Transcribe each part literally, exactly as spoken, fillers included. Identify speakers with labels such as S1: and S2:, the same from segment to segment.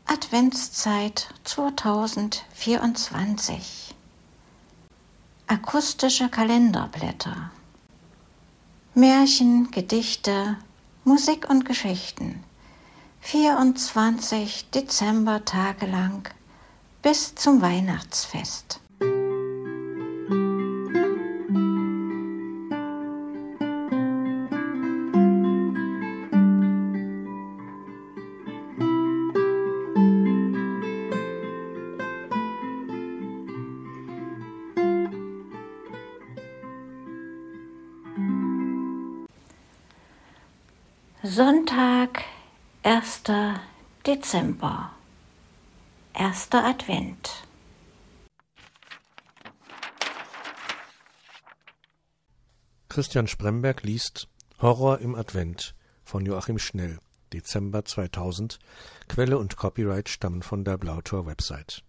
S1: Adventszeit zweitausendvierundzwanzig. Akustische Kalenderblätter. Märchen, Gedichte, Musik und Geschichten. vierundzwanzig Dezembertage lang bis zum Weihnachtsfest. Sonntag, erster Dezember, erster Advent.
S2: Christian Spremberg liest Horror im Advent von Joachim Schnell, Dezember zweitausend. Quelle und Copyright stammen von der Blautor-Website.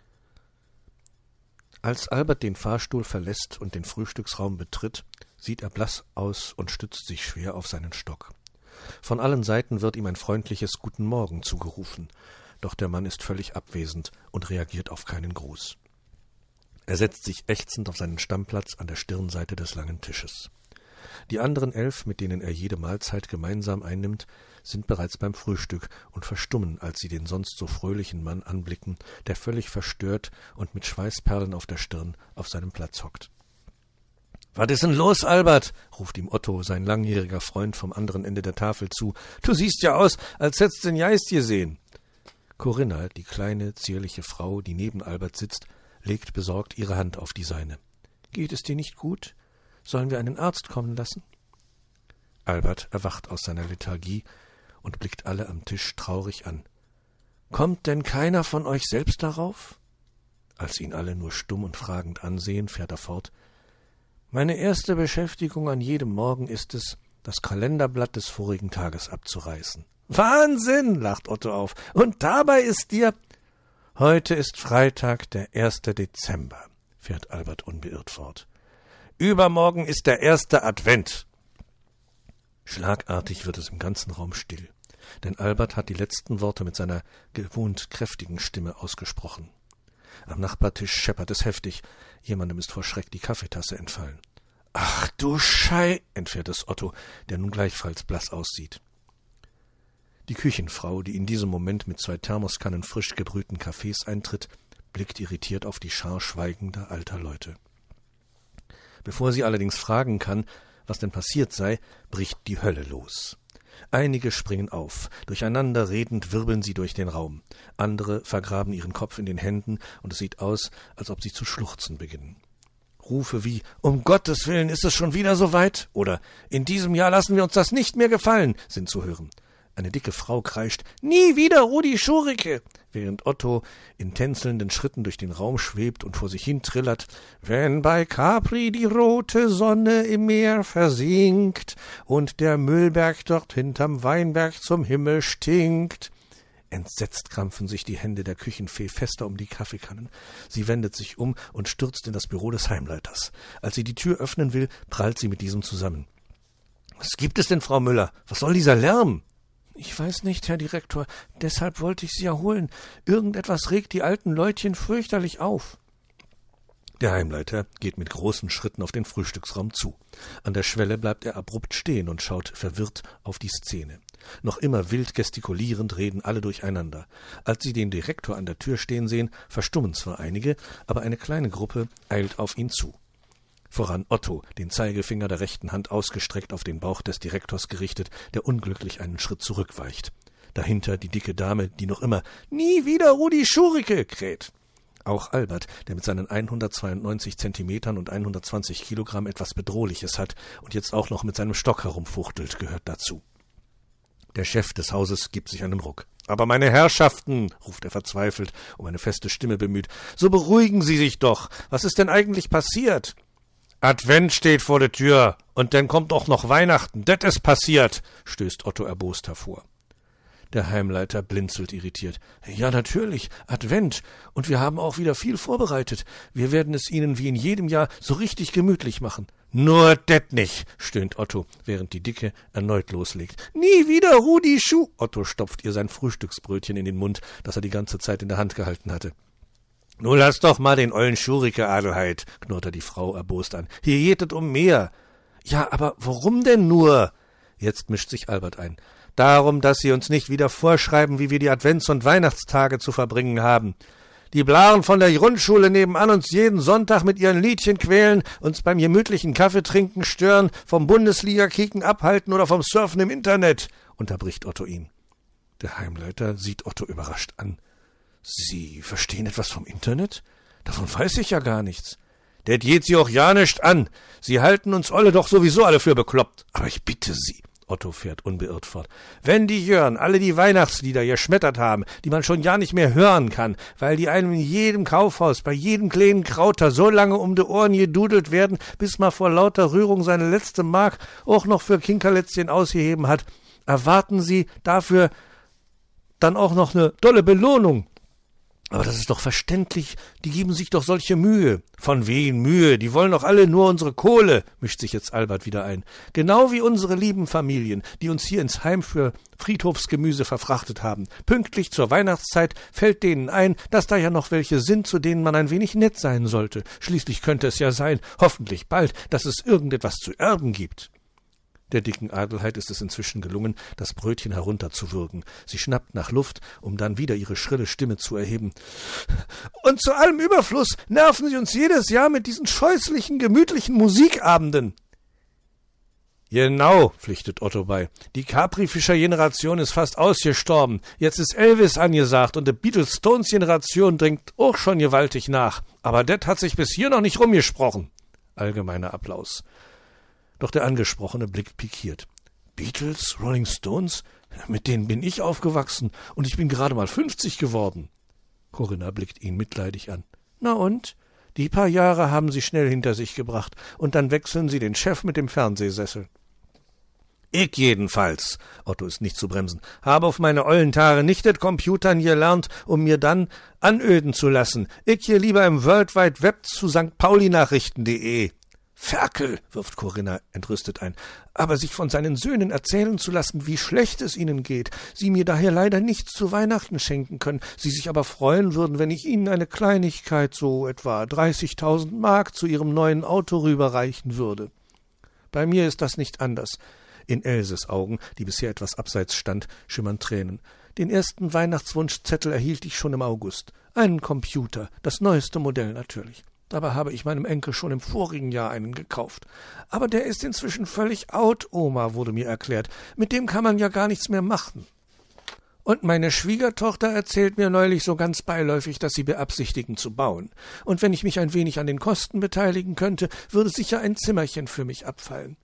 S2: Als Albert den Fahrstuhl verlässt und den Frühstücksraum betritt, sieht er blass aus und stützt sich schwer auf seinen Stock. Von allen Seiten wird ihm ein freundliches Guten Morgen zugerufen, doch der Mann ist völlig abwesend und reagiert auf keinen Gruß. Er setzt sich ächzend auf seinen Stammplatz an der Stirnseite des langen Tisches. Die anderen elf, mit denen er jede Mahlzeit gemeinsam einnimmt, sind bereits beim Frühstück und verstummen, als sie den sonst so fröhlichen Mann anblicken, der völlig verstört und mit Schweißperlen auf der Stirn auf seinem Platz hockt. »Was ist denn los, Albert?« ruft ihm Otto, sein langjähriger Freund, vom anderen Ende der Tafel zu. »Du siehst ja aus, als hättest du den Geist gesehen.« Corinna, die kleine, zierliche Frau, die neben Albert sitzt, legt besorgt ihre Hand auf die seine. »Geht es dir nicht gut? Sollen wir einen Arzt kommen lassen?« Albert erwacht aus seiner Lethargie und blickt alle am Tisch traurig an. »Kommt denn keiner von euch selbst darauf?« Als ihn alle nur stumm und fragend ansehen, fährt er fort. »Meine erste Beschäftigung an jedem Morgen ist es, das Kalenderblatt des vorigen Tages abzureißen.« »Wahnsinn«, lacht Otto auf, »und dabei ist dir...« »Heute ist Freitag, der erste Dezember«, fährt Albert unbeirrt fort. »Übermorgen ist der erste Advent.« Schlagartig wird es im ganzen Raum still, denn Albert hat die letzten Worte mit seiner gewohnt kräftigen Stimme ausgesprochen. Am Nachbartisch scheppert es heftig. Jemandem ist vor Schreck die Kaffeetasse entfallen. »Ach du Schei«, entfährt es Otto, der nun gleichfalls blass aussieht. Die Küchenfrau, die in diesem Moment mit zwei Thermoskannen frisch gebrühten Kaffees eintritt, blickt irritiert auf die Schar schweigender alter Leute. Bevor sie allerdings fragen kann, was denn passiert sei, bricht die Hölle los. Einige springen auf, durcheinander redend wirbeln sie durch den Raum, andere vergraben ihren Kopf in den Händen, und es sieht aus, als ob sie zu schluchzen beginnen. Rufe wie »Um Gottes Willen, ist es schon wieder so weit?« oder »In diesem Jahr lassen wir uns das nicht mehr gefallen« sind zu hören. Eine dicke Frau kreischt »Nie wieder Rudi Schurike«, während Otto in tänzelnden Schritten durch den Raum schwebt und vor sich hin trillert »Wenn bei Capri die rote Sonne im Meer versinkt und der Müllberg dort hinterm Weinberg zum Himmel stinkt.« Entsetzt krampfen sich die Hände der Küchenfee fester um die Kaffeekannen. Sie wendet sich um und stürzt in das Büro des Heimleiters. Als sie die Tür öffnen will, prallt sie mit diesem zusammen. »Was gibt es denn, Frau Müller? Was soll dieser Lärm?« »Ich weiß nicht, Herr Direktor, deshalb wollte ich Sie ja holen. Irgendetwas regt die alten Leutchen fürchterlich auf.« Der Heimleiter geht mit großen Schritten auf den Frühstücksraum zu. An der Schwelle bleibt er abrupt stehen und schaut verwirrt auf die Szene. Noch immer wild gestikulierend reden alle durcheinander. Als sie den Direktor an der Tür stehen sehen, verstummen zwar einige, aber eine kleine Gruppe eilt auf ihn zu. Voran Otto, den Zeigefinger der rechten Hand ausgestreckt auf den Bauch des Direktors gerichtet, der unglücklich einen Schritt zurückweicht. Dahinter die dicke Dame, die noch immer »Nie wieder Rudi Schurike« kräht. Auch Albert, der mit seinen hundertzweiundneunzig Zentimetern und hundertzwanzig Kilogramm etwas Bedrohliches hat und jetzt auch noch mit seinem Stock herumfuchtelt, gehört dazu. Der Chef des Hauses gibt sich einen Ruck. »Aber meine Herrschaften«, ruft er verzweifelt, um eine feste Stimme bemüht, »so beruhigen Sie sich doch. Was ist denn eigentlich passiert?« »Advent steht vor der Tür, und dann kommt auch noch Weihnachten. Das ist passiert«, stößt Otto erbost hervor. Der Heimleiter blinzelt irritiert. »Ja, natürlich, Advent. Und wir haben auch wieder viel vorbereitet. Wir werden es Ihnen wie in jedem Jahr so richtig gemütlich machen.« »Nur det nicht«, stöhnt Otto, während die Dicke erneut loslegt. »Nie wieder Rudi Schuh!« Otto stopft ihr sein Frühstücksbrötchen in den Mund, das er die ganze Zeit in der Hand gehalten hatte. »Nu lass doch mal den ollen Schurike, Adelheid«, knurrt er die Frau erbost an. »Hier geht es um mehr.« »Ja, aber warum denn nur?« Jetzt mischt sich Albert ein. »Darum, dass Sie uns nicht wieder vorschreiben, wie wir die Advents- und Weihnachtstage zu verbringen haben. Die Blaren von der Grundschule nebenan uns jeden Sonntag mit ihren Liedchen quälen, uns beim gemütlichen Kaffeetrinken stören, vom Bundesliga-Kicken abhalten oder vom Surfen im Internet«, unterbricht Otto ihn. Der Heimleiter sieht Otto überrascht an. »Sie verstehen etwas vom Internet? Davon weiß ich ja gar nichts.« »Det geht Sie auch ja nicht an. Sie halten uns alle doch sowieso alle für bekloppt. Aber ich bitte Sie«, Otto fährt unbeirrt fort, »wenn die Jörn alle die Weihnachtslieder geschmettert haben, die man schon ja nicht mehr hören kann, weil die einem in jedem Kaufhaus, bei jedem kleinen Krauter so lange um de Ohren gedudelt werden, bis man vor lauter Rührung seine letzte Mark auch noch für Kinkerlätzchen ausgeheben hat, erwarten Sie dafür dann auch noch ne dolle Belohnung. Aber das ist doch verständlich, die geben sich doch solche Mühe.« »Von wen Mühe? Die wollen doch alle nur unsere Kohle«, mischt sich jetzt Albert wieder ein. »Genau wie unsere lieben Familien, die uns hier ins Heim für Friedhofsgemüse verfrachtet haben. Pünktlich zur Weihnachtszeit fällt denen ein, dass da ja noch welche sind, zu denen man ein wenig nett sein sollte. Schließlich könnte es ja sein, hoffentlich bald, dass es irgendetwas zu erben gibt.« Der dicken Adelheid ist es inzwischen gelungen, das Brötchen herunterzuwürgen. Sie schnappt nach Luft, um dann wieder ihre schrille Stimme zu erheben. »Und zu allem Überfluss nerven Sie uns jedes Jahr mit diesen scheußlichen, gemütlichen Musikabenden.« »Genau«, pflichtet Otto bei. »Die Capri-Fischer-Generation ist fast ausgestorben. Jetzt ist Elvis angesagt und die Beatles-Stones-Generation dringt auch schon gewaltig nach. Aber det hat sich bis hier noch nicht rumgesprochen.« Allgemeiner Applaus. Doch der Angesprochene blickt pikiert. »Beatles, Rolling Stones? Mit denen bin ich aufgewachsen, und ich bin gerade mal fünfzig geworden.« Corinna blickt ihn mitleidig an. »Na und? Die paar Jahre haben Sie schnell hinter sich gebracht, und dann wechseln Sie den Chef mit dem Fernsehsessel.« »Ich jedenfalls«, Otto ist nicht zu bremsen, »habe auf meine ollen Tage nicht det Computern gelernt, um mir dann anöden zu lassen. Ich hier lieber im World Wide Web zu Sankt Pauli Nachrichten punkt de.« »Ferkel«, wirft Corinna entrüstet ein, »aber sich von seinen Söhnen erzählen zu lassen, wie schlecht es ihnen geht, sie mir daher leider nichts zu Weihnachten schenken können, sie sich aber freuen würden, wenn ich ihnen eine Kleinigkeit, so etwa dreißigtausend Mark, zu ihrem neuen Auto rüberreichen würde. Bei mir ist das nicht anders.« In Elses Augen, die bisher etwas abseits stand, schimmern Tränen. »Den ersten Weihnachtswunschzettel erhielt ich schon im August. Einen Computer, das neueste Modell natürlich. Dabei habe ich meinem Enkel schon im vorigen Jahr einen gekauft. Aber der ist inzwischen völlig out, Oma, wurde mir erklärt. Mit dem kann man ja gar nichts mehr machen. Und meine Schwiegertochter erzählt mir neulich so ganz beiläufig, dass sie beabsichtigen zu bauen. Und wenn ich mich ein wenig an den Kosten beteiligen könnte, würde sicher ein Zimmerchen für mich abfallen.«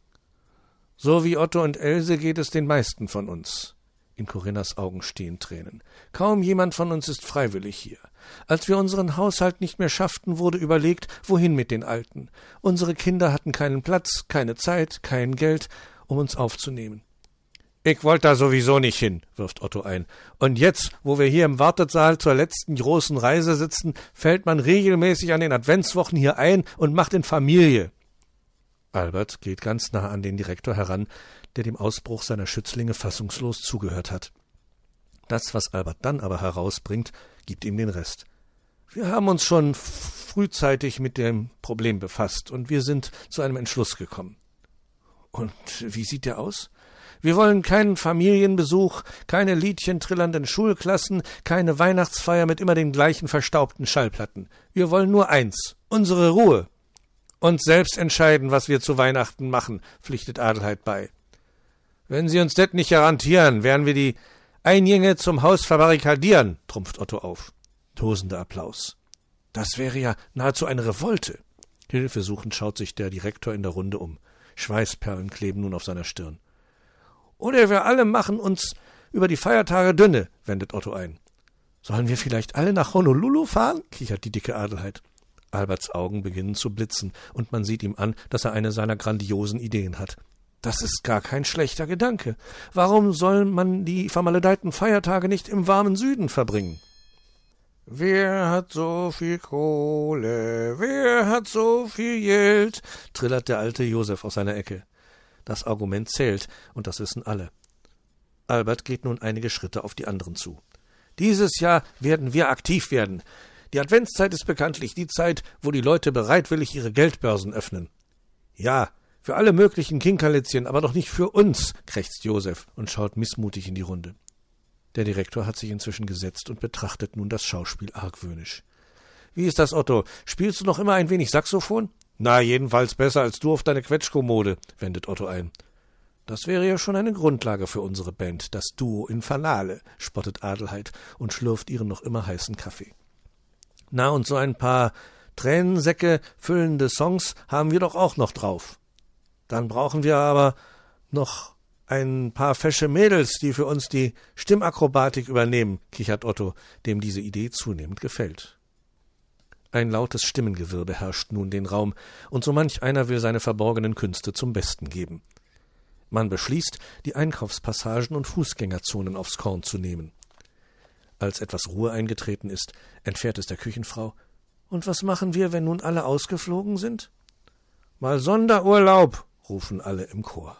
S2: »So wie Otto und Else geht es den meisten von uns.« In Corinnas Augen stehen Tränen. »Kaum jemand von uns ist freiwillig hier. Als wir unseren Haushalt nicht mehr schafften, wurde überlegt, wohin mit den Alten. Unsere Kinder hatten keinen Platz, keine Zeit, kein Geld, um uns aufzunehmen.« »Ich wollte da sowieso nicht hin«, wirft Otto ein. »Und jetzt, wo wir hier im Wartesaal zur letzten großen Reise sitzen, fällt man regelmäßig an den Adventswochen hier ein und macht in Familie.« Albert geht ganz nah an den Direktor heran, der dem Ausbruch seiner Schützlinge fassungslos zugehört hat. Das, was Albert dann aber herausbringt, gibt ihm den Rest. »Wir haben uns schon frühzeitig mit dem Problem befasst, und wir sind zu einem Entschluss gekommen.« »Und wie sieht der aus?« »Wir wollen keinen Familienbesuch, keine liedchentrillernden Schulklassen, keine Weihnachtsfeier mit immer den gleichen verstaubten Schallplatten. Wir wollen nur eins, unsere Ruhe. Und selbst entscheiden, was wir zu Weihnachten machen«, pflichtet Adelheid bei. »Wenn Sie uns det nicht garantieren, werden wir die Eingänge zum Haus verbarrikadieren«, trumpft Otto auf. Tosender Applaus. »Das wäre ja nahezu eine Revolte.« Hilfesuchend schaut sich der Direktor in der Runde um. Schweißperlen kleben nun auf seiner Stirn. »Oder wir alle machen uns über die Feiertage dünne«, wendet Otto ein. »Sollen wir vielleicht alle nach Honolulu fahren?«, kichert die dicke Adelheid. Alberts Augen beginnen zu blitzen, und man sieht ihm an, dass er eine seiner grandiosen Ideen hat. Das ist gar kein schlechter Gedanke. Warum soll man die vermaledeiten Feiertage nicht im warmen Süden verbringen? »Wer hat so viel Kohle, wer hat so viel Geld?« trillert der alte Josef aus seiner Ecke. Das Argument zählt, und das wissen alle. Albert geht nun einige Schritte auf die anderen zu. »Dieses Jahr werden wir aktiv werden. Die Adventszeit ist bekanntlich die Zeit, wo die Leute bereitwillig ihre Geldbörsen öffnen.« »Ja, für alle möglichen Kinkerlitzchen, aber doch nicht für uns«, krächzt Josef und schaut missmutig in die Runde. Der Direktor hat sich inzwischen gesetzt und betrachtet nun das Schauspiel argwöhnisch. »Wie ist das, Otto? Spielst du noch immer ein wenig Saxophon?« »Na, jedenfalls besser als du auf deine Quetschkommode«, wendet Otto ein. »Das wäre ja schon eine Grundlage für unsere Band, das Duo Infernale«, spottet Adelheid und schlürft ihren noch immer heißen Kaffee. »Na, und so ein paar Tränensäcke füllende Songs haben wir doch auch noch drauf. Dann brauchen wir aber noch ein paar fesche Mädels, die für uns die Stimmakrobatik übernehmen«, kichert Otto, dem diese Idee zunehmend gefällt. Ein lautes Stimmengewirr beherrscht nun den Raum, und so manch einer will seine verborgenen Künste zum Besten geben. Man beschließt, die Einkaufspassagen und Fußgängerzonen aufs Korn zu nehmen. Als etwas Ruhe eingetreten ist, entfährt es der Küchenfrau: »Und was machen wir, wenn nun alle ausgeflogen sind?« »Mal Sonderurlaub«, rufen alle im Chor.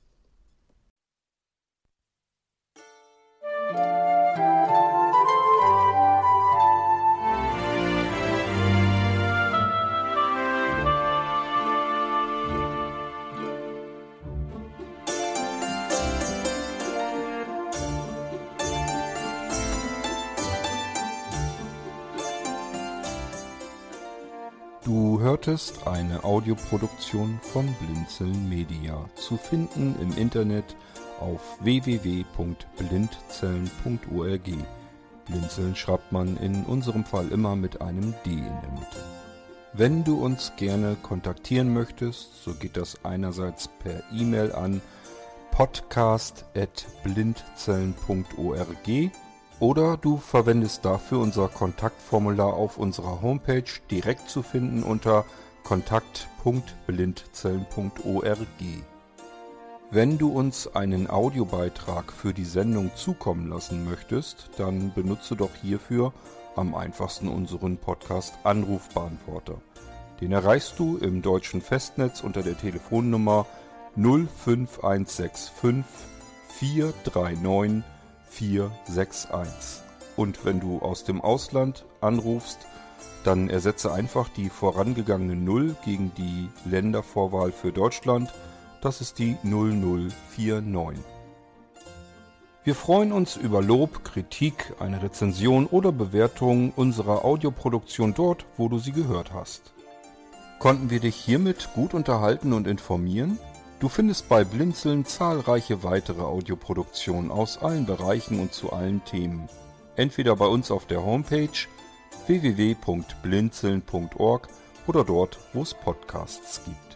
S3: Du hörtest eine Audioproduktion von Blinzeln Media, zu finden im Internet auf w w w punkt blindzellen punkt org. Blinzeln schreibt man in unserem Fall immer mit einem D in der Mitte. Wenn du uns gerne kontaktieren möchtest, so geht das einerseits per E-Mail an podcast at blindzellen punkt org oder du verwendest dafür unser Kontaktformular auf unserer Homepage, direkt zu finden unter kontakt punkt blindzellen punkt org. Wenn du uns einen Audiobeitrag für die Sendung zukommen lassen möchtest, dann benutze doch hierfür am einfachsten unseren Podcast Anrufbeantworter. Den erreichst du im deutschen Festnetz unter der Telefonnummer null fünf eins sechs fünf vier drei neun vier sechs eins. Und wenn du aus dem Ausland anrufst, dann ersetze einfach die vorangegangene null gegen die Ländervorwahl für Deutschland. Das ist die null null vier neun. Wir freuen uns über Lob, Kritik, eine Rezension oder Bewertung unserer Audioproduktion dort, wo du sie gehört hast. Konnten wir dich hiermit gut unterhalten und informieren? Du findest bei Blinzeln zahlreiche weitere Audioproduktionen aus allen Bereichen und zu allen Themen. Entweder bei uns auf der Homepage w w w punkt blinzeln punkt org oder dort, wo es Podcasts gibt.